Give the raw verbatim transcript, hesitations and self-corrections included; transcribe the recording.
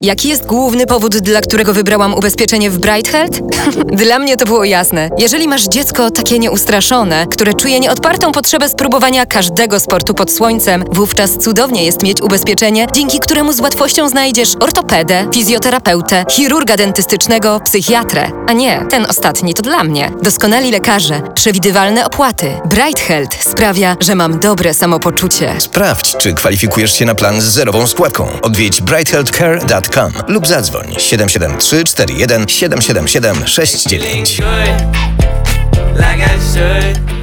Jaki jest główny powód, dla którego wybrałam ubezpieczenie w Bright Health? Dla mnie to było jasne. Jeżeli masz dziecko takie nieustraszone, które czuje nieodpartą potrzebę spróbowania każdego sportu pod słońcem, wówczas cudownie jest mieć ubezpieczenie, dzięki któremu z łatwością znajdziesz ortopedę, fizjoterapeutę, chirurga dentystycznego, psychiatrę. A nie, ten ostatni to dla mnie. Doskonali lekarze, przewidywalne opłaty. Bright Health sprawia, że mam dobre samopoczucie. Sprawdź, czy kwalifikujesz się na plan z zerową składką. Odwiedź bright health care kropka com lub zadzwoń siedem siedem trzy cztery jeden siedem siedem siedem sześć dziewięć. Like I should.